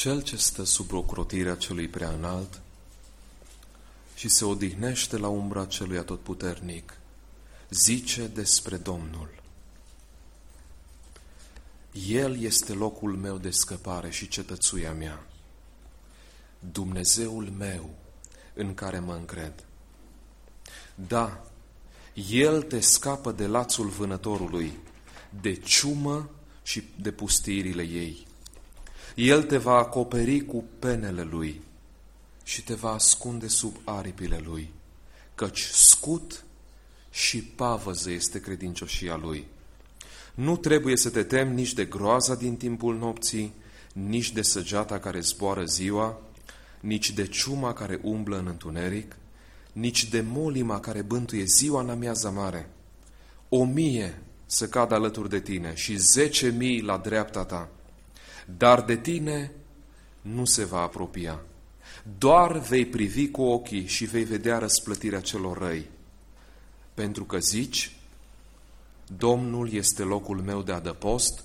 Cel ce stă sub ocrotirea celui prea înalt și se odihnește la umbra celui atotputernic, zice despre Domnul: El este locul meu de scăpare și cetățuia mea, Dumnezeul meu în care mă încred. Da, El te scapă de lațul vânătorului, de ciumă și de pustiirile ei. El te va acoperi cu penele Lui și te va ascunde sub aripile Lui, căci scut și pavăză este credincioșia Lui. Nu trebuie să te temi nici de groaza din timpul nopții, nici de săgeata care zboară ziua, nici de ciuma care umblă în întuneric, nici de molima care bântuie ziua în amiaza mare. 1000 să cadă alături de tine și 10.000 la dreapta ta, dar de tine nu se va apropia. Doar vei privi cu ochii și vei vedea răsplătirea celor răi. Pentru că zici: Domnul este locul meu de adăpost,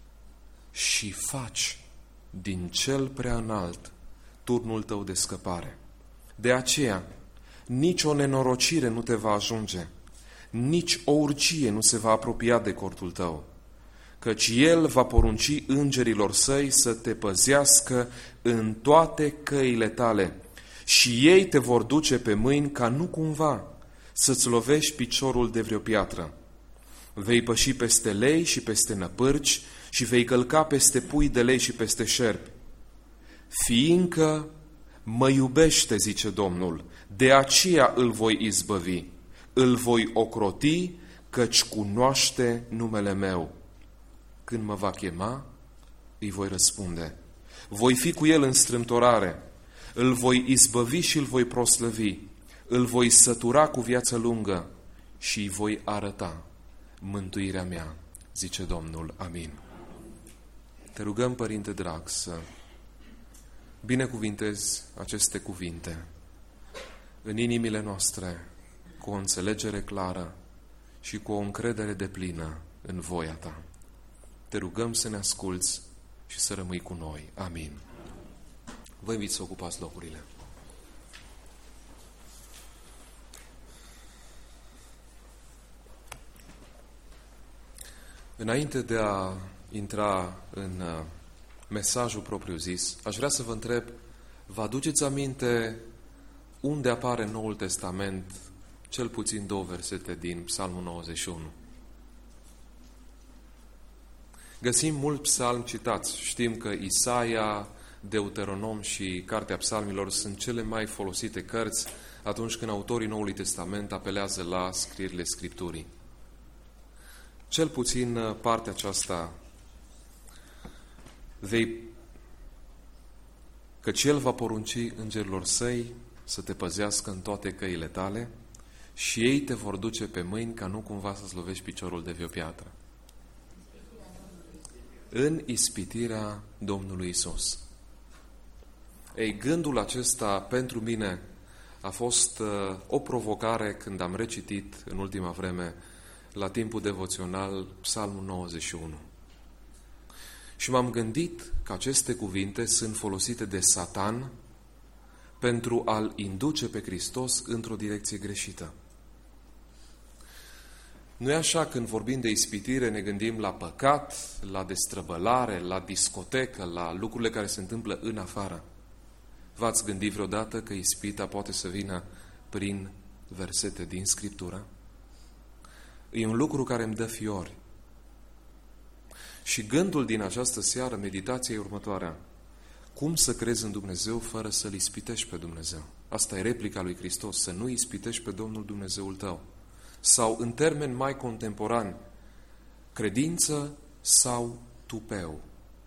și faci din cel prea înalt turnul tău de scăpare. De aceea, nici o nenorocire nu te va ajunge, nici o urgie nu se va apropia de cortul tău, căci El va porunci îngerilor săi să te păzească în toate căile tale și ei te vor duce pe mâini ca nu cumva să-ți lovești piciorul de vreo piatră. Vei păși peste lei și peste năpârci și vei călca peste pui de lei și peste șerpi. Fiindcă mă iubește, zice Domnul, de aceea îl voi izbăvi, îl voi ocroti, căci cunoaște numele meu. Când mă va chema, îi voi răspunde. Voi fi cu el în strâmtorare, îl voi izbăvi și îl voi proslăvi, îl voi sătura cu viață lungă și îi voi arăta mântuirea mea, zice Domnul. Amin. Te rugăm, Părinte drag, să binecuvintezi aceste cuvinte în inimile noastre cu o înțelegere clară și cu o încredere deplină în voia Ta. Te rugăm să ne asculți și să rămâi cu noi. Amin. Vă invit să ocupați locurile. Înainte de a intra în mesajul propriu-zis, aș vrea să vă întreb: vă aduceți aminte unde apare în Noul Testament cel puțin 2 versete din Psalmul 91? Găsim mult psalmi citați. Știm că Isaia, Deuteronom și Cartea Psalmilor sunt cele mai folosite cărți atunci când autorii Noului Testament apelează la scrierile Scripturii. Cel puțin partea aceasta: căci El va porunci îngerilor săi să te păzească în toate căile tale și ei te vor duce pe mâini ca nu cumva să-ți lovești piciorul de vreo piatră. În ispitirea Domnului Isus. Ei, gândul acesta pentru mine a fost o provocare când am recitit în ultima vreme la timpul devoțional Psalmul 91. Și m-am gândit că aceste cuvinte sunt folosite de Satan pentru a-L induce pe Hristos într-o direcție greșită. Nu e așa, când vorbim de ispitire ne gândim la păcat, la destrăbălare, la discotecă, la lucrurile care se întâmplă în afară. V-ați gândit vreodată că ispita poate să vină prin versete din Scriptură? E un lucru care îmi dă fiori. Și gândul din această seară, meditația e următoarea: cum să crezi în Dumnezeu fără să-L ispitești pe Dumnezeu? Asta e replica lui Hristos: să nu ispitești pe Domnul Dumnezeul tău. Sau, în termeni mai contemporani, credință sau tupeu.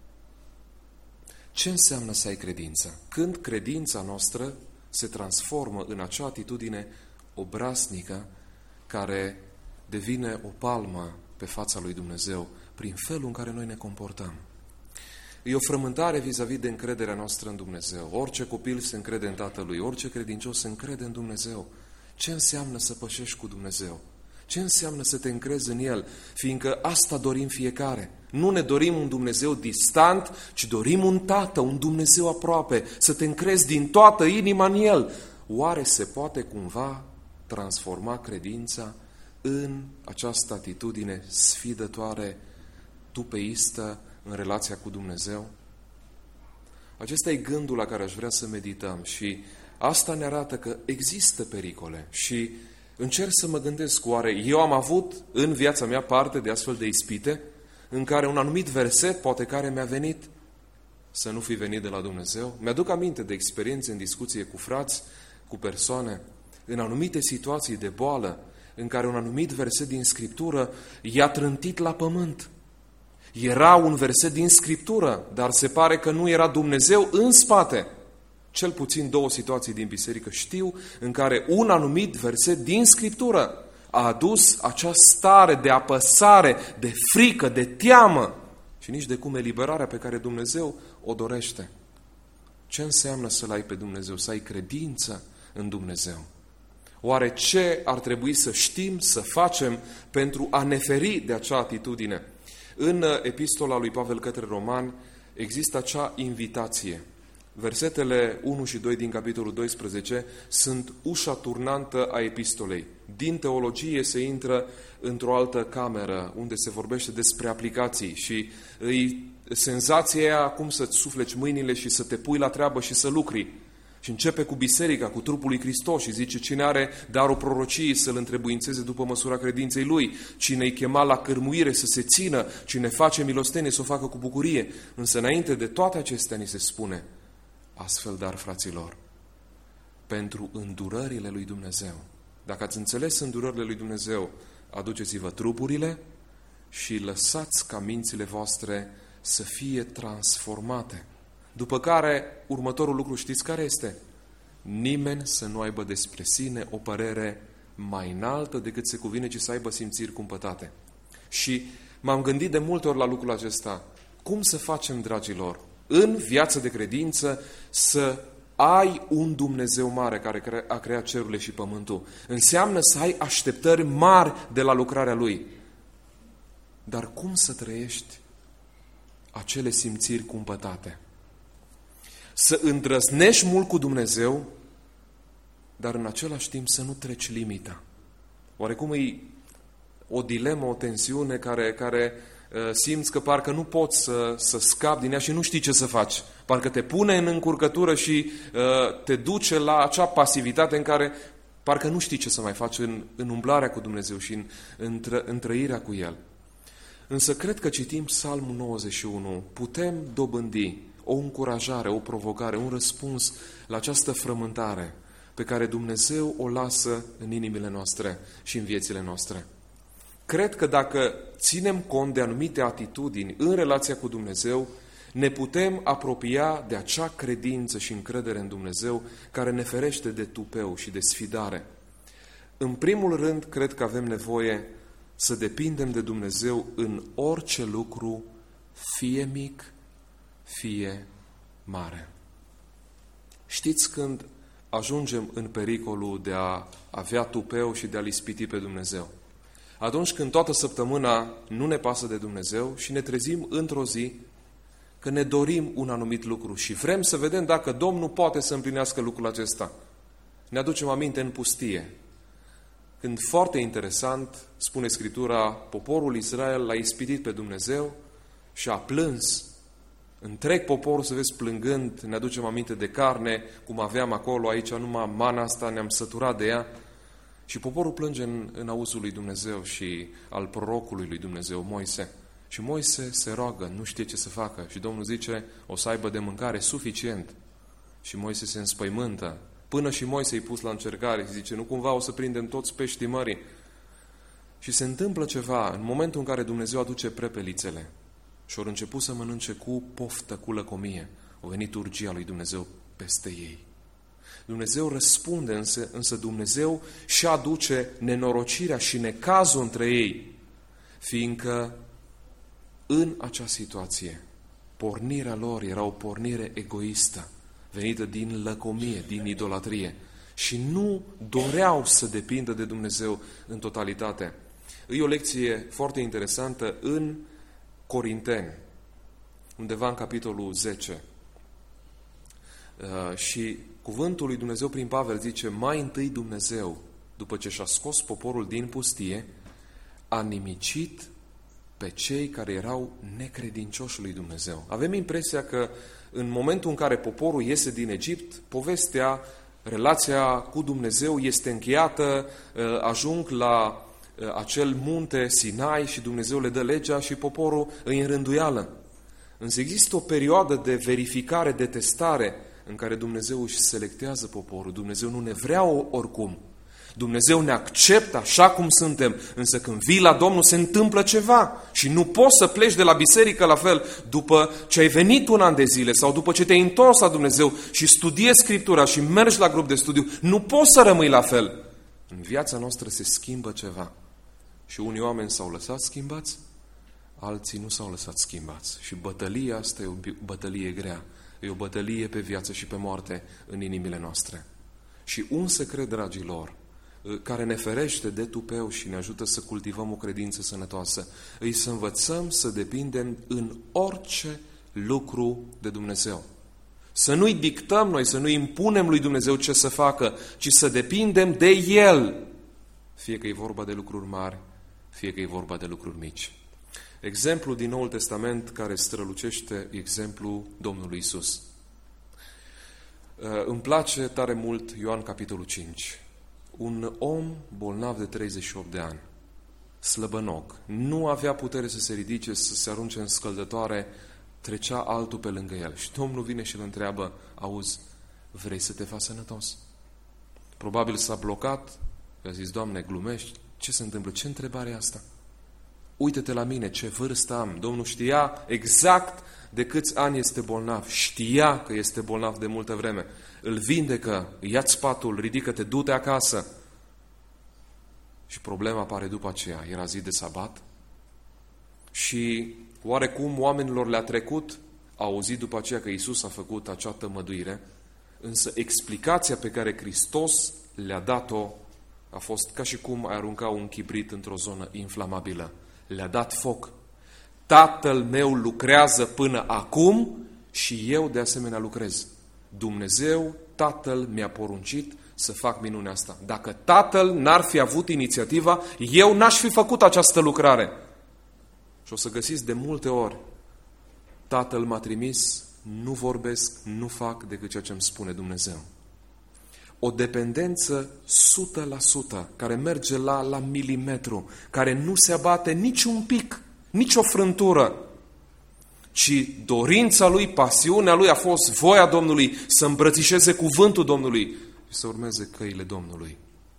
Ce înseamnă să ai credință? Când credința noastră se transformă în acea atitudine obraznică care devine o palmă pe fața lui Dumnezeu prin felul în care noi ne comportăm. E o frământare vis-a-vis de încrederea noastră în Dumnezeu. Orice copil se încrede în tatălui, orice credincios se încrede în Dumnezeu. Ce înseamnă să pășești cu Dumnezeu? Ce înseamnă să te încrezi în El? Fiindcă asta dorim fiecare. Nu ne dorim un Dumnezeu distant, ci dorim un Tată, un Dumnezeu aproape, să te încrezi din toată inima în El. Oare se poate cumva transforma credința în această atitudine sfidătoare, tupeistă în relația cu Dumnezeu? Acesta e gândul la care aș vrea să medităm și asta ne arată că există pericole și încerc să mă gândesc, oare eu am avut în viața mea parte de astfel de ispite în care un anumit verset, poate care mi-a venit, să nu fi venit de la Dumnezeu? Mi-aduc aminte de experiențe în discuție cu frați, cu persoane, în anumite situații de boală, în care un anumit verset din Scriptură i-a trântit la pământ. Era un verset din Scriptură, dar se pare că nu era Dumnezeu în spate. Cel puțin 2 situații din biserică știu în care un anumit verset din Scriptură a adus acea stare de apăsare, de frică, de teamă și nici de cum eliberarea pe care Dumnezeu o dorește. Ce înseamnă să-L ai pe Dumnezeu, să ai credință în Dumnezeu? Oare ce ar trebui să știm, să facem pentru a ne feri de acea atitudine? În epistola lui Pavel către Romani există acea invitație. Versetele 1 și 2 din capitolul 12 sunt ușa turnantă a epistolei. Din teologie se intră într-o altă cameră unde se vorbește despre aplicații și senzația aia cum să-ți sufleci mâinile și să te pui la treabă și să lucri. Și începe cu biserica, cu trupul lui Hristos și zice cine are darul prorociei să-l întrebuințeze după măsura credinței lui, cine îi chema la cârmuire să se țină, cine face milostenie să o facă cu bucurie. Însă înainte de toate acestea ni se spune, astfel dar, fraților, pentru îndurările lui Dumnezeu. Dacă ați înțeles îndurările lui Dumnezeu, aduceți-vă trupurile și lăsați ca mințile voastre să fie transformate. După care, următorul lucru știți care este? Nimeni să nu aibă despre sine o părere mai înaltă decât se cuvine, ci să aibă simțiri cumpătate. Și m-am gândit de multe ori la lucrul acesta. Cum să facem, dragilor, în viața de credință să ai un Dumnezeu mare care a creat cerurile și pământul? Înseamnă să ai așteptări mari de la lucrarea Lui. Dar cum să trăiești acele simțiri cumpătate? Să îndrăznești mult cu Dumnezeu, dar în același timp să nu treci limita. Oarecum e o dilemă, o tensiune care simți că parcă nu poți să scapi din ea și nu știi ce să faci. Parcă te pune în încurcătură și te duce la acea pasivitate în care parcă nu știi ce să mai faci în umblarea cu Dumnezeu și în trăirea cu El. Însă cred că citim Psalmul 91, putem dobândi o încurajare, o provocare, un răspuns la această frământare pe care Dumnezeu o lasă în inimile noastre și în viețile noastre. Cred că dacă ținem cont de anumite atitudini în relația cu Dumnezeu, ne putem apropia de acea credință și încredere în Dumnezeu care ne ferește de tupeu și de sfidare. În primul rând, cred că avem nevoie să depindem de Dumnezeu în orice lucru, fie mic, fie mare. Știți când ajungem în pericolul de a avea tupeu și de a-L ispiti pe Dumnezeu? Atunci când toată săptămâna nu ne pasă de Dumnezeu și ne trezim într-o zi că ne dorim un anumit lucru și vrem să vedem dacă Domnul poate să împlinească lucrul acesta. Ne aducem aminte în pustie, când foarte interesant, spune Scriptura, poporul Israel l-a ispitit pe Dumnezeu și a plâns. Întreg poporul, să vezi, plângând, ne aducem aminte de carne, cum aveam acolo, aici numai mana asta, ne-am săturat de ea. Și poporul plânge în auzul lui Dumnezeu și al prorocului lui Dumnezeu, Moise. Și Moise se roagă, nu știe ce să facă. Și Domnul zice, o să aibă de mâncare suficient. Și Moise se înspăimântă. Până și Moise i-a pus la încercare și zice, nu cumva o să prindem toți peștii mării. Și se întâmplă ceva în momentul în care Dumnezeu aduce prepelițele. Și au început să mănânce cu poftă, cu lăcomie. A venit urgia lui Dumnezeu peste ei. Dumnezeu răspunde, însă Dumnezeu și aduce nenorocirea și necazul între ei, fiindcă în acea situație pornirea lor era o pornire egoistă, venită din lăcomie, din idolatrie. și nu doreau să depindă de Dumnezeu în totalitate. E o lecție foarte interesantă în Corinteni, undeva în capitolul 10. Și cuvântul lui Dumnezeu prin Pavel zice: mai întâi Dumnezeu, după ce și-a scos poporul din pustie, a nimicit pe cei care erau necredincioși lui Dumnezeu. Avem impresia că în momentul în care poporul iese din Egipt, povestea, relația cu Dumnezeu este încheiată, ajung la acel munte Sinai și Dumnezeu le dă legea și poporul îi înrânduială. Însă există o perioadă de verificare, de testare, în care Dumnezeu își selectează poporul. Dumnezeu nu ne vrea oricum. Dumnezeu ne acceptă așa cum suntem, însă când vii la Domnul se întâmplă ceva și nu poți să pleci de la biserică la fel după ce ai venit un an de zile sau după ce te-ai întors la Dumnezeu și studiezi Scriptura și mergi la grup de studiu. Nu poți să rămâi la fel. În viața noastră se schimbă ceva. Și unii oameni s-au lăsat schimbați, alții nu s-au lăsat schimbați. Și bătălia asta e o bătălie grea. E o bătălie pe viață și pe moarte în inimile noastre. Și un secret, dragilor, care ne ferește de tupeu și ne ajută să cultivăm o credință sănătoasă, îi să învățăm să depindem în orice lucru de Dumnezeu. Să nu-i dictăm noi, să nu-i impunem lui Dumnezeu ce să facă, ci să depindem de El. Fie că e vorba de lucruri mari, fie că e vorba de lucruri mici. Exemplul din Noul Testament care strălucește exemplul Domnului Isus. Îmi place tare mult Ioan capitolul 5. Un om bolnav de 38 de ani, slăbănoc, nu avea putere să se ridice, să se arunce în scăldătoare, trecea altul pe lângă el. Și Domnul vine și îl întreabă: auzi, vrei să te faci sănătos? Probabil s-a blocat, i-a zis: Doamne, glumești? Ce se întâmplă? Ce întrebare e asta? Uite-te la mine, ce vârstă am. Domnul știa exact de câți ani este bolnav. Știa că este bolnav de multă vreme. Îl vindecă, ia-ți patul, ridică-te, du-te acasă. Și problema apare după aceea. Era zi de sabat și oarecum oamenilor le-a trecut, au auzit după aceea că Iisus a făcut acea tămăduire, însă explicația pe care Hristos le-a dat-o a fost ca și cum ai arunca un chibrit într-o zonă inflamabilă. Le-a dat foc. Tatăl meu lucrează până acum și eu de asemenea lucrez. Dumnezeu, Tatăl, mi-a poruncit să fac minunea asta. Dacă Tatăl n-ar fi avut inițiativa, eu n-aș fi făcut această lucrare. Și o să găsiți de multe ori: Tatăl m-a trimis, nu vorbesc, nu fac decât ceea ce îmi spune Dumnezeu. O dependență 100%, care merge la milimetru, care nu se abate nici un pic, nici o frântură, ci dorința lui, pasiunea lui a fost voia Domnului să îmbrățișeze cuvântul Domnului și să urmeze căile Domnului.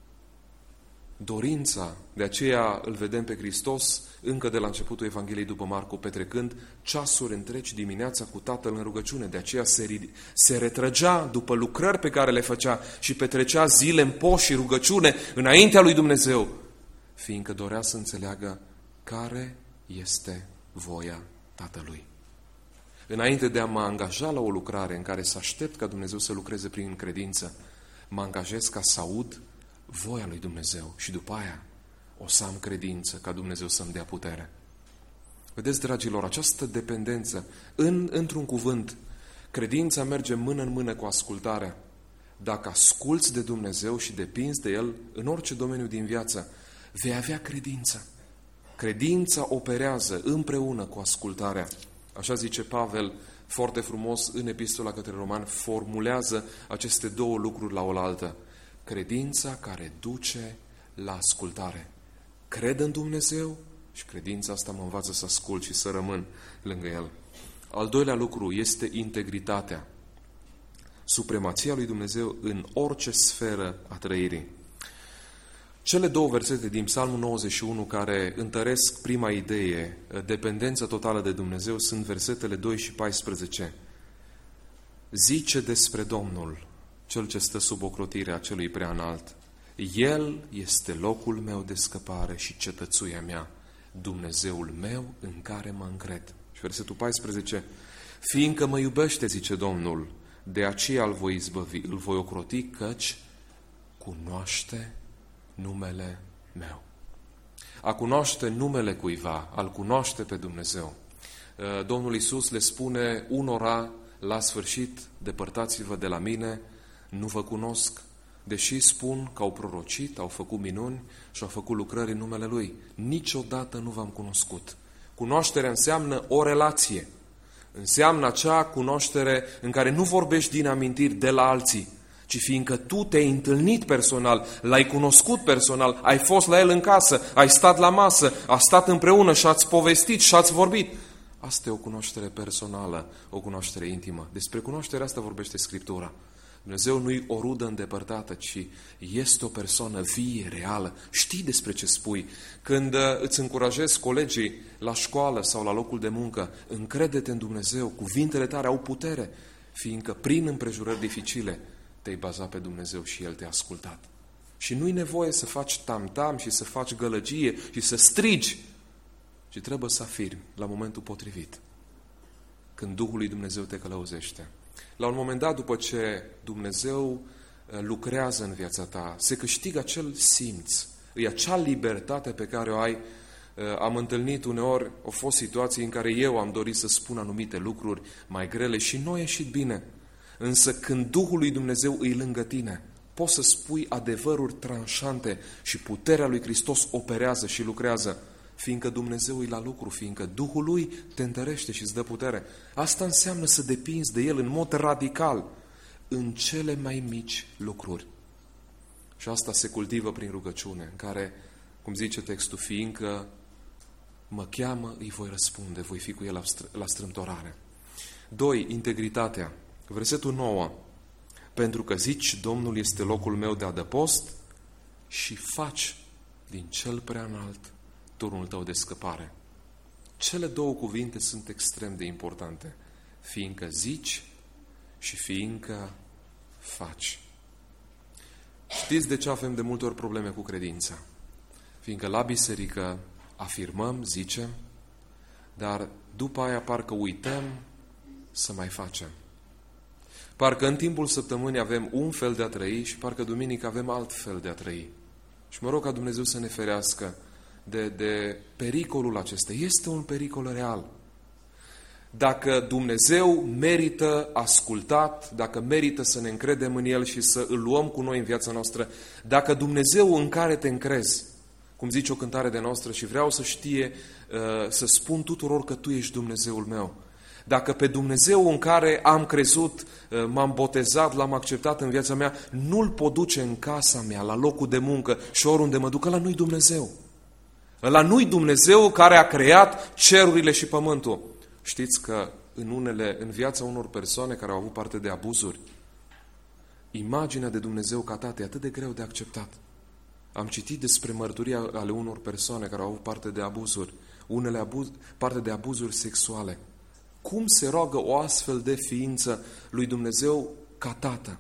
Dorința, de aceea îl vedem pe Hristos încă de la începutul Evangheliei după Marcu, petrecând ceasuri întregi dimineața cu Tatăl în rugăciune. De aceea se retrăgea după lucrări pe care le făcea și petrecea zile în post și rugăciune înaintea lui Dumnezeu, fiindcă dorea să înțeleagă care este voia Tatălui. Înainte de a mă angaja la o lucrare în care să aștept ca Dumnezeu să lucreze prin credință, mă angajez ca să aud voia lui Dumnezeu și după aia o să am credință ca Dumnezeu să-mi dea putere. Vedeți, dragilor, această dependență, într-un cuvânt, credința merge mână în mână cu ascultarea. Dacă asculți de Dumnezeu și depinzi de El în orice domeniu din viață, vei avea credință. Credința operează împreună cu ascultarea. Așa zice Pavel foarte frumos în Epistola către Romani, formulează aceste două lucruri la oaltă. Credința care duce la ascultare. Cred în Dumnezeu și credința asta mă învață să ascult și să rămân lângă El. Al doilea lucru este integritatea. Supremația lui Dumnezeu în orice sferă a trăirii. Cele două versete din Psalmul 91 care întăresc prima idee, dependența totală de Dumnezeu, sunt versetele 2 și 14. Zice despre Domnul, Cel ce stă sub ocrotirea Celui Preaînalt: El este locul meu de scăpare și cetățuia mea, Dumnezeul meu în care mă încred. Și versetul 14. Fiindcă mă iubește, zice Domnul, de aceea îl voi izbăvi, îl voi ocroti, căci cunoaște numele meu. A cunoaște numele cuiva, a-L cunoaște pe Dumnezeu. Domnul Iisus le spune unora la sfârșit: depărtați-vă de la mine, nu vă cunosc, deși spun că au prorocit, au făcut minuni și au făcut lucrări în numele Lui. Niciodată nu v-am cunoscut. Cunoașterea înseamnă o relație. Înseamnă acea cunoaștere în care nu vorbești din amintiri de la alții, ci fiindcă tu te-ai întâlnit personal, l-ai cunoscut personal, ai fost la el în casă, ai stat la masă, ați stat împreună și ați povestit și ați vorbit. Asta e o cunoaștere personală, o cunoaștere intimă. Despre cunoașterea asta vorbește Scriptura. Dumnezeu nu-i o rudă îndepărtată, ci este o persoană vie, reală. Știi despre ce spui. Când îți încurajezi colegii la școală sau la locul de muncă, încrede-te în Dumnezeu, cuvintele tale au putere, fiindcă prin împrejurări dificile te-ai bazat pe Dumnezeu și El te-a ascultat. Și nu-i nevoie să faci tam-tam și să faci gălăgie și să strigi, ci trebuie să afirmi la momentul potrivit, când Duhul lui Dumnezeu te călăuzește. La un moment dat, după ce Dumnezeu lucrează în viața ta, se câștigă acel simț, e acea libertate pe care o ai. Am întâlnit uneori, au fost situații în care eu am dorit să spun anumite lucruri mai grele și nu a ieșit bine. Însă când Duhul lui Dumnezeu îi lângă tine, poți să spui adevăruri tranșante și puterea lui Hristos operează și lucrează, fiindcă Dumnezeu e la lucru, fiindcă Duhul Lui te întărește și îți dă putere. Asta înseamnă să depinzi de El în mod radical, în cele mai mici lucruri. Și asta se cultivă prin rugăciune, în care, cum zice textul, fiindcă mă cheamă, îi voi răspunde, voi fi cu El la strâmtorare. 2. Integritatea. Versetul 9. Pentru că zici, Domnul este locul meu de adăpost și faci din cel prea înalt turnul tău de scăpare. Cele două cuvinte sunt extrem de importante. Fiindcă zici și fiindcă faci. Știți de ce avem de multe ori probleme cu credința? Fiindcă la biserică afirmăm, zicem, dar după aia parcă uităm să mai facem. Parcă în timpul săptămânii avem un fel de a trăi și parcă duminică avem alt fel de a trăi. Și mă rog ca Dumnezeu să ne ferească de pericolul acesta. Este un pericol real. Dacă Dumnezeu merită ascultat, dacă merită să ne încredem în El și să îl luăm cu noi în viața noastră, dacă Dumnezeu în care te încrezi, cum zice o cântare de noastră și vreau să știe, să spun tuturor că Tu ești Dumnezeul meu. Dacă pe Dumnezeu în care am crezut, m-am botezat, l-am acceptat în viața mea, nu-L pot duce în casa mea, la locul de muncă și oriunde mă duc, ăla nu-i Dumnezeu. Ăla nu-i Dumnezeu care a creat cerurile și pământul. Știți că în viața unor persoane care au avut parte de abuzuri, imaginea de Dumnezeu ca tată e atât de greu de acceptat. Am citit despre mărturii ale unor persoane care au avut parte de abuzuri, parte de abuzuri sexuale. Cum se roagă o astfel de ființă lui Dumnezeu ca tată?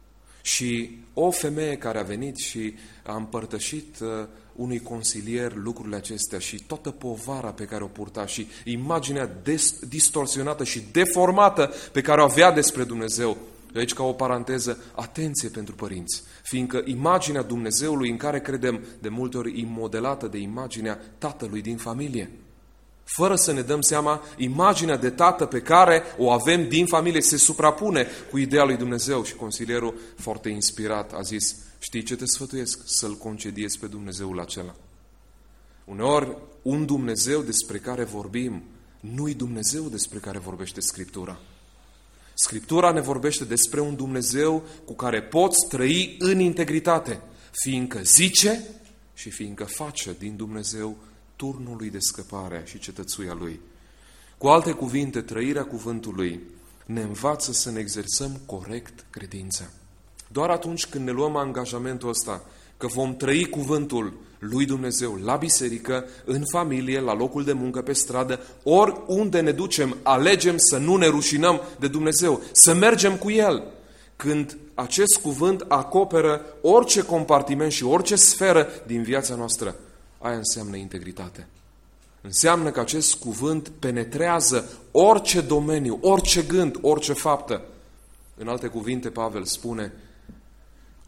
Și o femeie care a venit și a împărtășit unui consilier lucrurile acestea și toată povara pe care o purta și imaginea distorsionată și deformată pe care o avea despre Dumnezeu. Aici, ca o paranteză, atenție pentru părinți, fiindcă imaginea Dumnezeului în care credem de multe ori e modelată de imaginea tatălui din familie. Fără să ne dăm seama, imaginea de tată pe care o avem din familie se suprapune cu ideea lui Dumnezeu. Și consilierul, foarte inspirat, a zis, știi ce te sfătuiesc? Să-L concediezi pe Dumnezeul acela. Uneori, un Dumnezeu despre care vorbim, nu-i Dumnezeu despre care vorbește Scriptura. Scriptura ne vorbește despre un Dumnezeu cu care poți trăi în integritate, fiindcă zice și fiindcă face din Dumnezeu turnul lui de scăpare și cetățuia Lui. Cu alte cuvinte, trăirea cuvântului ne învață să ne exersăm corect credința. Doar atunci când ne luăm angajamentul ăsta că vom trăi cuvântul lui Dumnezeu la biserică, în familie, la locul de muncă, pe stradă, oriunde ne ducem, alegem să nu ne rușinăm de Dumnezeu, să mergem cu El. Când acest cuvânt acoperă orice compartiment și orice sferă din viața noastră, aia înseamnă integritate. Înseamnă că acest cuvânt penetrează orice domeniu, orice gând, orice faptă. În alte cuvinte, Pavel spune,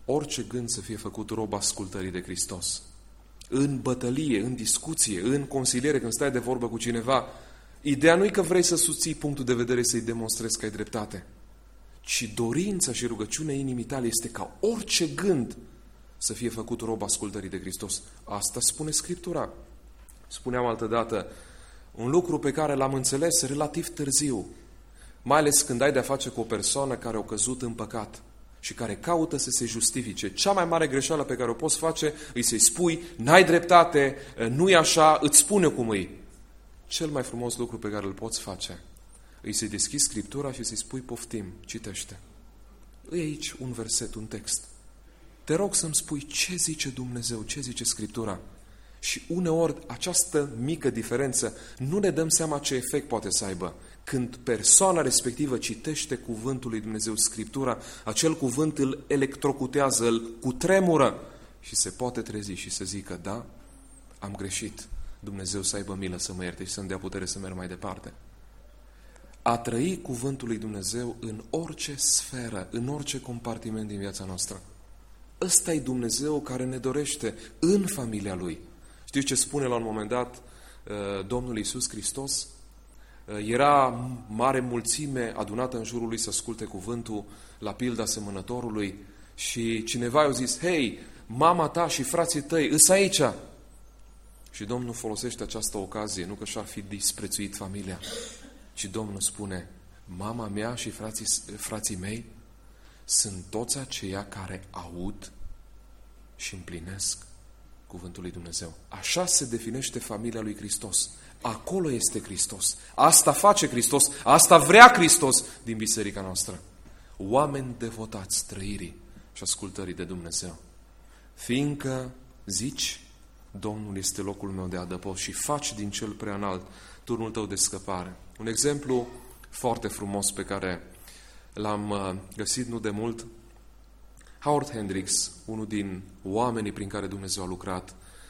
orice gând să fie făcut rob ascultării de Hristos. În bătălie, în discuție, în consiliere, când stai de vorbă cu cineva, ideea nu e că vrei să susții punctul de vedere, să-i demonstrezi că ai dreptate, ci dorința și rugăciunea inimii tale este ca orice gând să fie făcut rob ascultării de Hristos. Asta spune Scriptura. Spuneam altădată, un lucru pe care l-am înțeles relativ târziu, mai ales când ai de-a face cu o persoană care a căzut în păcat și care caută să se justifice. Cea mai mare greșeală pe care o poți face îi să-i spui, n-ai dreptate, nu e așa, îți spun eu cum e. Cel mai frumos lucru pe care îl poți face îi să-i deschizi Scriptura și să-i spui, poftim, citește. E aici un verset, un text. Te rog să-mi spui ce zice Dumnezeu, ce zice Scriptura. Și uneori această mică diferență nu ne dăm seama ce efect poate să aibă. Când persoana respectivă citește cuvântul lui Dumnezeu, Scriptura, acel cuvânt îl electrocutează, îl cutremură și se poate trezi și să zică, da, am greșit, Dumnezeu să aibă milă să mă ierte și să-mi dea putere să merg mai departe. A trăi cuvântul lui Dumnezeu în orice sferă, în orice compartiment din viața noastră. Ăsta e Dumnezeu care ne dorește în familia Lui. Știți ce spune la un moment dat Domnul Iisus Hristos? Era mare mulțime adunată în jurul Lui să asculte cuvântul la pilda semănătorului și cineva i-a zis, hei, mama ta și frații tăi, îs aici. Și Domnul folosește această ocazie, nu că și-ar fi disprețuit familia, ci Domnul spune, mama mea și frații mei sunt toți aceia care aud și împlinesc cuvântul lui Dumnezeu. Așa se definește familia lui Hristos. Acolo este Hristos. Asta face Hristos. Asta vrea Hristos din biserica noastră. Oameni devotați trăirii și ascultării de Dumnezeu. Fiindcă zici, Domnul este locul meu de adăpost și faci din cel prea înalt turnul tău de scăpare. Un exemplu foarte frumos pe care l-am găsit nu de mult. Howard Hendricks, unul din oamenii prin care Dumnezeu a lucrat,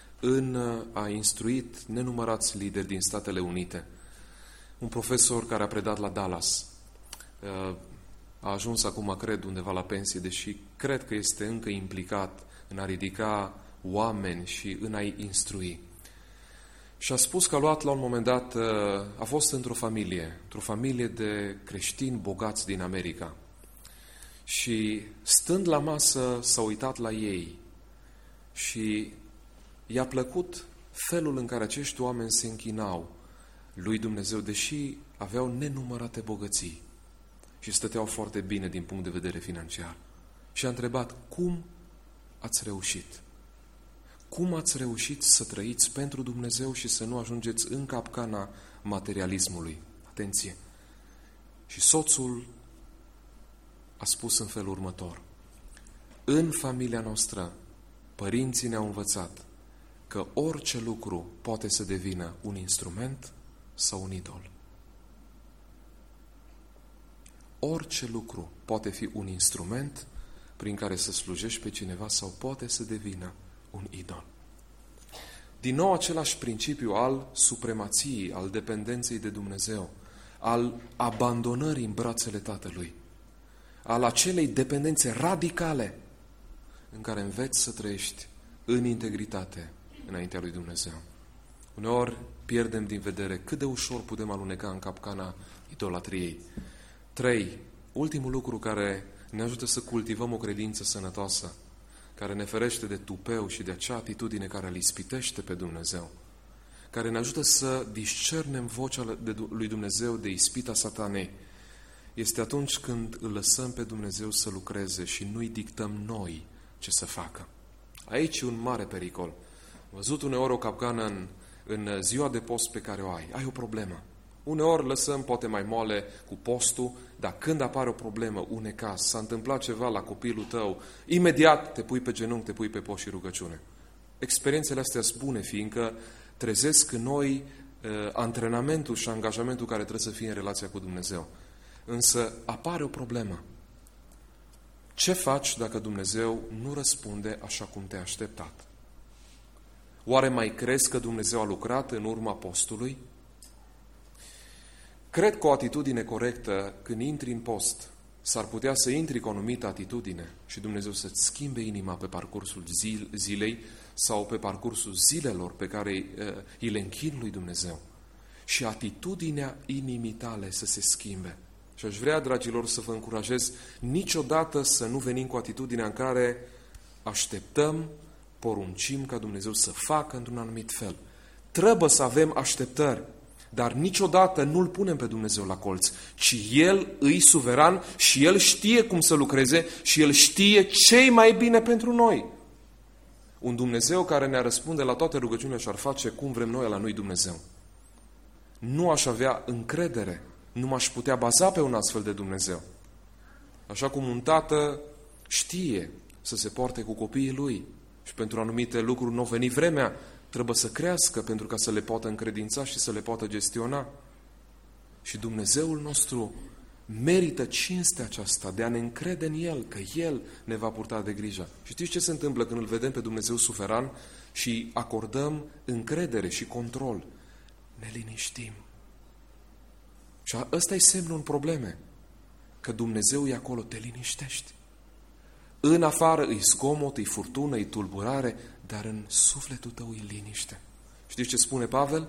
a instruit nenumărați lideri din Statele Unite. Un profesor care a predat la Dallas. A ajuns acum, cred, undeva la pensie, deși cred că este încă implicat în a ridica oameni și în a-i instrui. Și a spus că a luat la un moment dat, a fost într-o familie de creștini bogați din America. Și stând la masă s-a uitat la ei și i-a plăcut felul în care acești oameni se închinau lui Dumnezeu, deși aveau nenumărate bogății și stăteau foarte bine din punct de vedere financiar. Și a întrebat, cum ați reușit? Cum ați reușit să trăiți pentru Dumnezeu și să nu ajungeți în capcana materialismului? Atenție! Și soțul a spus în felul următor, în familia noastră, părinții ne-au învățat că orice lucru poate să devină un instrument sau un idol. Orice lucru poate fi un instrument prin care să slujești pe cineva sau poate să devină un idol. Din nou același principiu al supremației, al dependenței de Dumnezeu, al abandonării în brațele Tatălui, al acelei dependențe radicale în care înveți să trăiești în integritate înaintea lui Dumnezeu. Uneori pierdem din vedere cât de ușor putem aluneca în capcana idolatriei. 3. Ultimul lucru care ne ajută să cultivăm o credință sănătoasă, care ne ferește de tupeu și de acea atitudine care îl ispitește pe Dumnezeu, care ne ajută să discernem vocea lui Dumnezeu de ispita satanei, este atunci când îl lăsăm pe Dumnezeu să lucreze și nu-i dictăm noi ce să facă. Aici e un mare pericol. Am văzut uneori o capcană în ziua de post pe care o ai. Ai o problemă. Uneori lăsăm poate mai moale cu postul, dar când apare o problemă, un necaz, s-a întâmplat ceva la copilul tău, imediat te pui pe genunchi, te pui pe post și rugăciune. Experiențele astea sunt bune, fiindcă trezesc în noi antrenamentul și angajamentul care trebuie să fie în relația cu Dumnezeu. Însă apare o problemă. Ce faci dacă Dumnezeu nu răspunde așa cum te-ai așteptat? Oare mai crezi că Dumnezeu a lucrat în urma postului? Cred că o atitudine corectă când intri în post s-ar putea să intri cu o anumită atitudine și Dumnezeu să-ți schimbe inima pe parcursul zilei sau pe parcursul zilelor pe care îi le închin lui Dumnezeu. Și atitudinea inimii tale să se schimbe. Și aș vrea, dragilor, să vă încurajez niciodată să nu venim cu atitudinea în care așteptăm, poruncim ca Dumnezeu să facă într-un anumit fel. Trebuie să avem așteptări, dar niciodată nu-L punem pe Dumnezeu la colț, ci El îi suveran și El știe cum să lucreze și El știe ce-i mai bine pentru noi. Un Dumnezeu care ne-ar răspunde la toate rugăciunile și ar face cum vrem noi, la noi Dumnezeu. Nu aș avea încredere, nu m-aș putea baza pe un astfel de Dumnezeu. Așa cum un tată știe să se poarte cu copiii lui și pentru anumite lucruri nu a venit vremea, trebuie să crească pentru ca să le poată încredința și să le poată gestiona. Și Dumnezeul nostru merită cinstea aceasta de a ne încrede în El, că El ne va purta de grijă. Și știți ce se întâmplă când îl vedem pe Dumnezeu suveran și acordăm încredere și control? Ne liniștim. Și ăsta e semnul în probleme, că Dumnezeu e acolo, te liniștești. În afară îi zgomot, îi furtună, îi tulburare, dar în sufletul tău e liniște. Știți ce spune Pavel?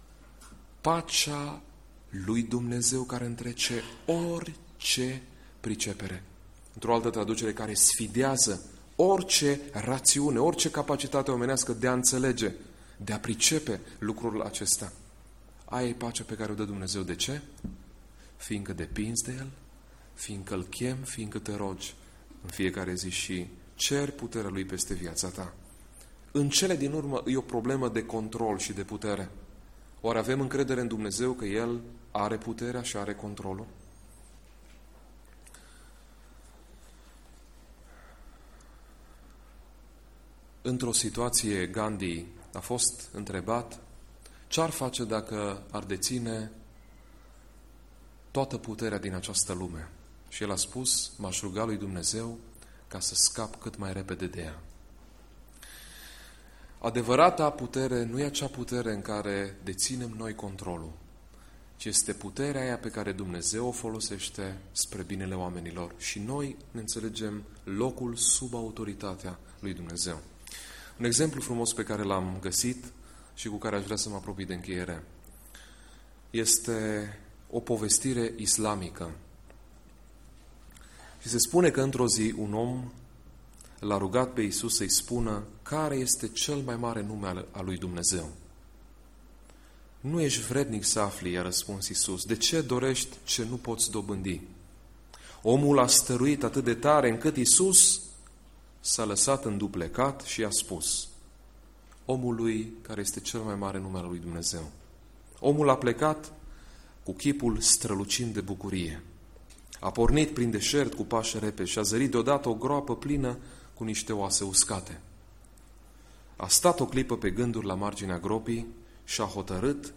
Pacea lui Dumnezeu care întrece orice pricepere. Într-o altă traducere, care sfidează orice rațiune, orice capacitate omenească de a înțelege, de a pricepe lucrul acesta. Aia e pacea pe care o dă Dumnezeu. De ce? Fiindcă depinzi de El, fiindcă îl chemi, fiindcă te rogi în fiecare zi și ceri puterea Lui peste viața ta. În cele din urmă e o problemă de control și de putere. Ori avem încredere în Dumnezeu că El are puterea și are controlul? Într-o situație, Gandhi a fost întrebat ce ar face dacă ar deține toată puterea din această lume. Și el a spus, m-aș ruga lui Dumnezeu ca să scap cât mai repede de ea. Adevărata putere nu e acea putere în care deținem noi controlul, ci este puterea aia pe care Dumnezeu o folosește spre binele oamenilor și noi ne înțelegem locul sub autoritatea lui Dumnezeu. Un exemplu frumos pe care l-am găsit și cu care aș vrea să mă apropii de încheiere este o povestire islamică. Și se spune că într-o zi un om l-a rugat pe Iisus să-i spună care este cel mai mare nume al lui Dumnezeu. Nu ești vrednic să afli, i-a răspuns Iisus. De ce dorești ce nu poți dobândi? Omul a stăruit atât de tare încât Iisus s-a lăsat înduplecat și i-a spus omului care este cel mai mare nume al lui Dumnezeu. Omul a plecat cu chipul strălucind de bucurie. A pornit prin deșert cu pași repezi și a zărit deodată o groapă plină cu niște oase uscate. A stat o clipă pe gânduri la marginea gropii și a hotărât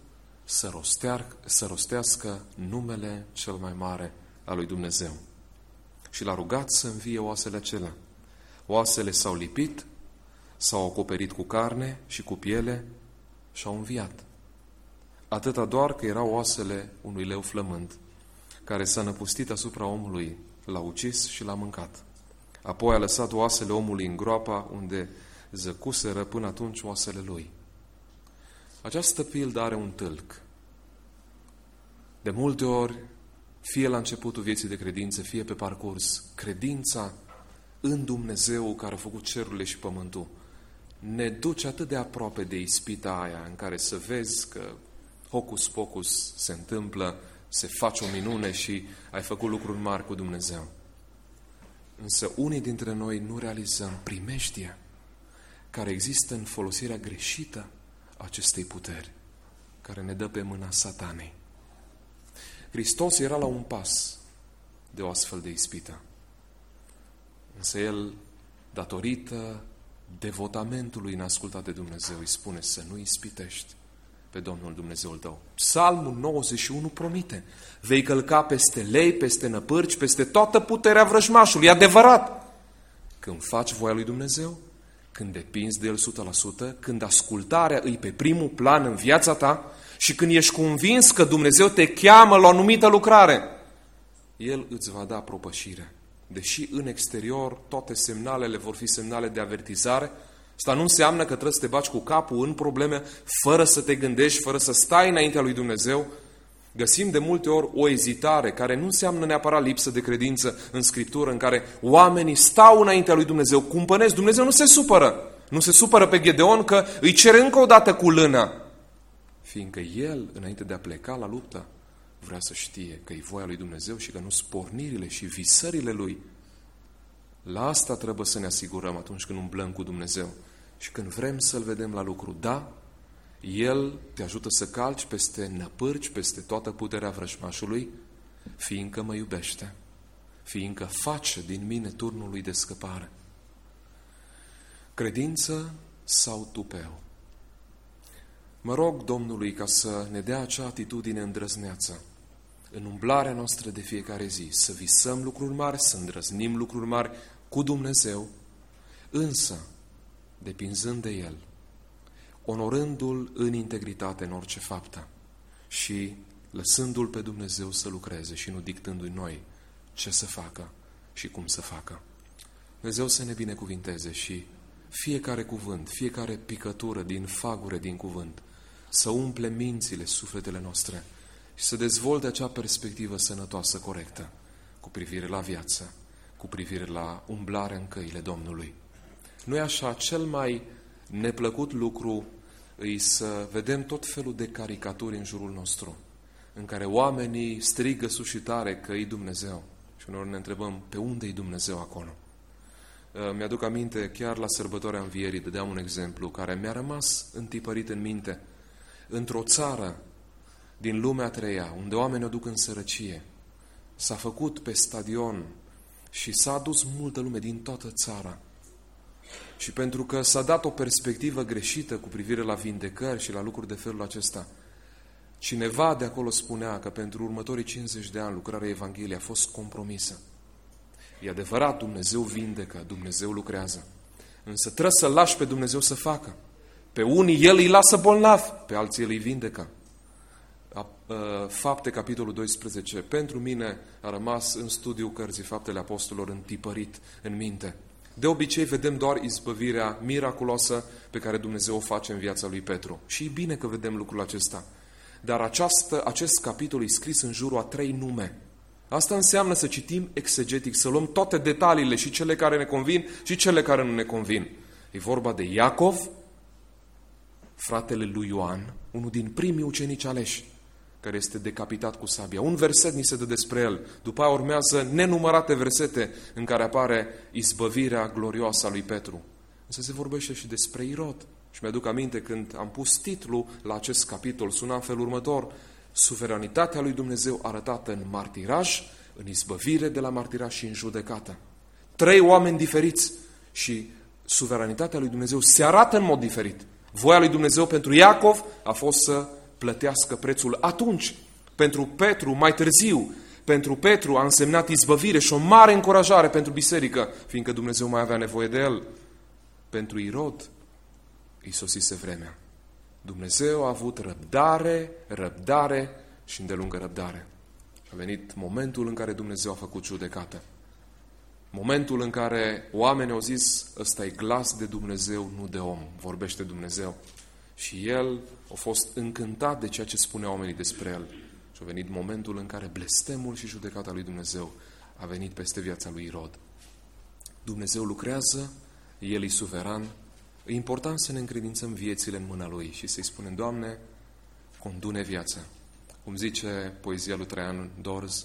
să rostească numele cel mai mare al lui Dumnezeu. Și l-a rugat să învie oasele acelea. Oasele s-au lipit, s-au acoperit cu carne și cu piele și au înviat. Atâta doar că erau oasele unui leu flămând, care s-a năpustit asupra omului, l-a ucis și l-a mâncat. Apoi a lăsat oasele omului în groapa unde zăcuseră până atunci oasele lui. Această pildă are un tâlc. De multe ori, fie la începutul vieții de credință, fie pe parcurs, credința în Dumnezeu care a făcut cerurile și pământul ne duce atât de aproape de ispita aia în care să vezi că hocus pocus se întâmplă, se face o minune și ai făcut lucruri mari cu Dumnezeu. Însă unii dintre noi nu realizăm primeștia care există în folosirea greșită a acestei puteri, care ne dă pe mâna Satanei. Hristos era la un pas de o astfel de ispită. Însă El, datorită devotamentului neascultat de Dumnezeu, îi spune să nu ispitești pe Domnul Dumnezeul tău. Psalmul 91 promite, vei călca peste lei, peste năpârci, peste toată puterea vrăjmașului. E adevărat! Când faci voia lui Dumnezeu, când depinzi de El 100%, când ascultarea îi pe primul plan în viața ta și când ești convins că Dumnezeu te cheamă la o anumită lucrare, El îți va da propășire. Deși în exterior toate semnalele vor fi semnale de avertizare, asta nu înseamnă că trebuie să te bagi cu capul în probleme fără să te gândești, fără să stai înaintea lui Dumnezeu. Găsim de multe ori o ezitare care nu înseamnă neapărat lipsă de credință în Scriptură, în care oamenii stau înaintea lui Dumnezeu, cumpănesc. Dumnezeu nu se supără. Nu se supără pe Gedeon că îi cere încă o dată cu lână. Fiindcă el, înainte de a pleca la luptă, vrea să știe că e voia lui Dumnezeu și că nu spornirile și visările lui. La asta trebuie să ne asigurăm atunci când umblăm cu Dumnezeu și când vrem să-L vedem la lucru. Da, El te ajută să calci peste năpârci, peste toată puterea vrăjmașului, fiindcă mă iubește, fiindcă face din mine turnul lui de scăpare. Credință sau tupeu? Mă rog Domnului ca să ne dea acea atitudine îndrăzneață în umblarea noastră de fiecare zi, să visăm lucruri mari, să îndrăznim lucruri mari cu Dumnezeu, însă, depinzând de El, onorându-L în integritate în orice faptă și lăsându-L pe Dumnezeu să lucreze și nu dictându-i noi ce să facă și cum să facă. Dumnezeu să ne binecuvinteze și fiecare cuvânt, fiecare picătură din fagure din cuvânt, să umple mințile, sufletele noastre și să dezvolte acea perspectivă sănătoasă, corectă, cu privire la viață, cu privire la umblarea în căile Domnului. Nu-i așa, cel mai neplăcut lucru îi să vedem tot felul de caricaturi în jurul nostru, în care oamenii strigă sus și tare că e Dumnezeu. Și uneori ne întrebăm, pe unde e Dumnezeu acolo? Mi-aduc aminte, chiar la sărbătoarea Învierii, dădeam un exemplu care mi-a rămas întipărit în minte. Într-o țară din lumea a treia, unde oamenii o duc în sărăcie, s-a făcut pe stadion și s-a adus multă lume din toată țara. Și pentru că s-a dat o perspectivă greșită cu privire la vindecări și la lucruri de felul acesta, cineva de acolo spunea că pentru următorii 50 de ani lucrarea Evangheliei a fost compromisă. E adevărat, Dumnezeu vindecă, Dumnezeu lucrează. Însă trebuie să-L lași pe Dumnezeu să facă. Pe unii El îi lasă bolnavi, pe alții El îi vindecă. Fapte, capitolul 12, pentru mine a rămas în studiu cărții Faptele Apostolilor întipărit în minte. De obicei vedem doar izbăvirea miraculoasă pe care Dumnezeu o face în viața lui Petru. Și e bine că vedem lucrul acesta. Dar acest capitol e scris în jurul a 3 nume. Asta înseamnă să citim exegetic, să luăm toate detaliile, și cele care ne convin și cele care nu ne convin. E vorba de Iacov, fratele lui Ioan, unul din primii ucenici aleși, care este decapitat cu sabia. Un verset ni se dă despre el. După aia urmează nenumărate versete în care apare izbăvirea glorioasă a lui Petru. Însă se vorbește și despre Irod. Și mi-aduc aminte când am pus titlul la acest capitol, suna în felul următor: Suveranitatea lui Dumnezeu arătată în martiraj, în izbăvire de la martiraj și în judecată. 3 oameni diferiți și suveranitatea lui Dumnezeu se arată în mod diferit. Voia lui Dumnezeu pentru Iacov a fost să plătească prețul atunci. Pentru Petru, mai târziu, pentru Petru a însemnat izbăvire și o mare încurajare pentru biserică, fiindcă Dumnezeu mai avea nevoie de el. Pentru Irod îi sosise vremea. Dumnezeu a avut răbdare și îndelungă răbdare. Și a venit momentul în care Dumnezeu a făcut judecată. Momentul în care oamenii au zis: ăsta e glas de Dumnezeu, nu de om, vorbește Dumnezeu. Și el a fost încântat de ceea ce spune oamenii despre el. Și a venit momentul în care blestemul și judecata lui Dumnezeu a venit peste viața lui Irod. Dumnezeu lucrează, El e suveran. E important să ne încredințăm viețile în mâna Lui și să-i spunem: Doamne, condu-ne viața. Cum zice poezia lui Traian Dorz: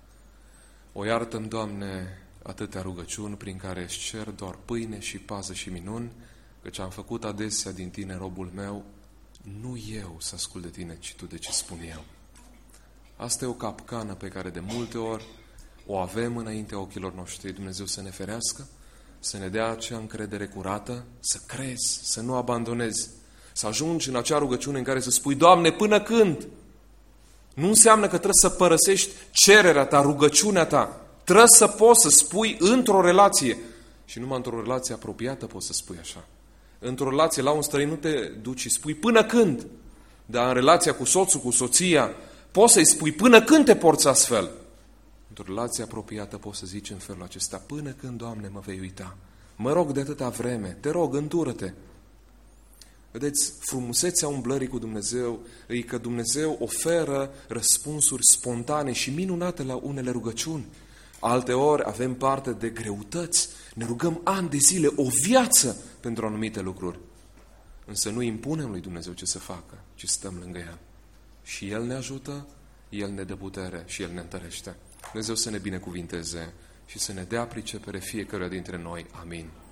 o iartă-mi, Doamne, atâtea rugăciuni prin care își cer doar pâine și pază și minuni, căci am făcut adesea din Tine robul meu, nu eu să ascult de Tine, ci Tu de ce spun eu. Asta e o capcană pe care de multe ori o avem înaintea ochilor noștri. Dumnezeu să ne ferească, să ne dea acea încredere curată, să crezi, să nu abandonezi, să ajungi în acea rugăciune în care să spui: Doamne, până când? Nu înseamnă că trebuie să părăsești cererea ta, rugăciunea ta. Trebuie să poți să spui într-o relație. Și numai într-o relație apropiată poți să spui așa. Într-o relație la un străin nu te duci și spui: până când? Dar în relația cu soțul, cu soția, poți să-i spui: până când te porți astfel? într-o relație apropiată poți să zici în felul acesta: până când, Doamne, mă vei uita? Mă rog de atâta vreme, te rog, îndură-te. Vedeți, frumusețea umblării cu Dumnezeu e că Dumnezeu oferă răspunsuri spontane și minunate la unele rugăciuni. Alteori avem parte de greutăți, ne rugăm ani de zile, o viață pentru anumite lucruri. Însă nu impunem lui Dumnezeu ce să facă, ci stăm lângă El. Și El ne ajută, El ne dă putere și El ne întărește. Dumnezeu să ne binecuvinteze și să ne dea pricepere fiecăruia dintre noi. Amin.